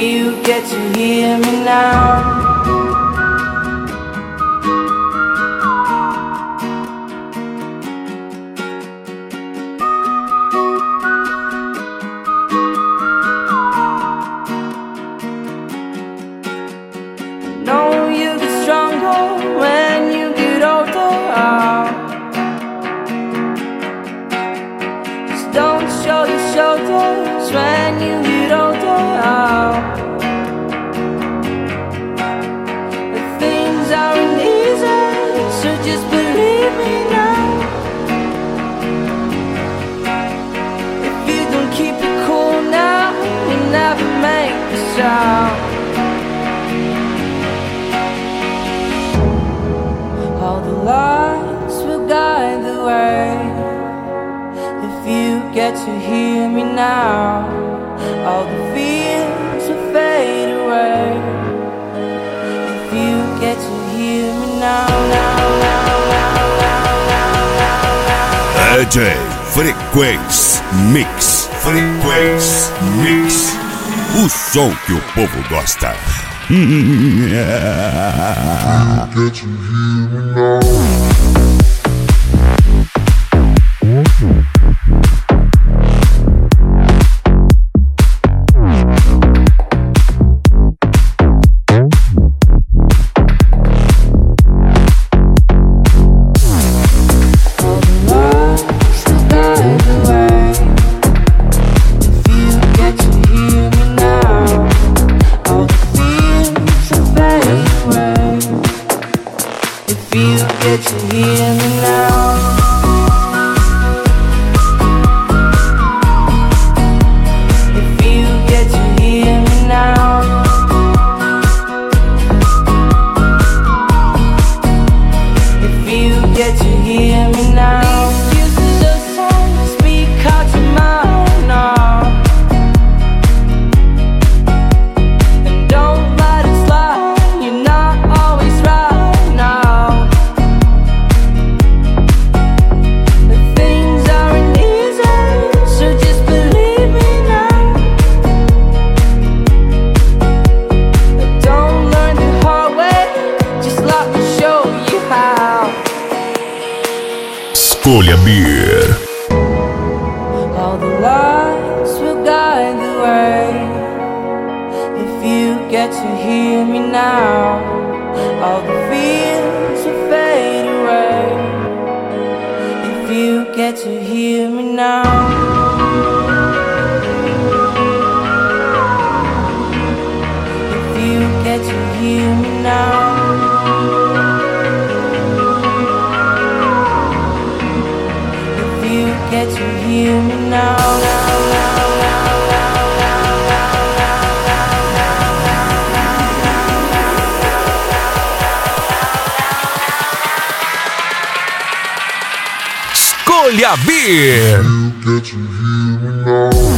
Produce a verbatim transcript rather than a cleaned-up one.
you get to hear me now. Know you get stronger when you get older. Just don't show your shoulders when you get older. The things aren't easy, so just believe me now. If you don't keep it cool now, you'll never make the sound. All the lights will guide the way. If you get to hear me now, all the fears will fade away. If you get to hear me now, now, now, now, now, now, now, D J Frequência Mix. Frequência Mix. O som que o povo gosta. You get to hear me now. Escolha Beer. All the lights will guide the way. If you get to hear me now, all the fears will fade away. If you get to hear me now. If you get to hear me now. Get to hear me now, now, now, now, now, Escolha Beer. You get to hear me now.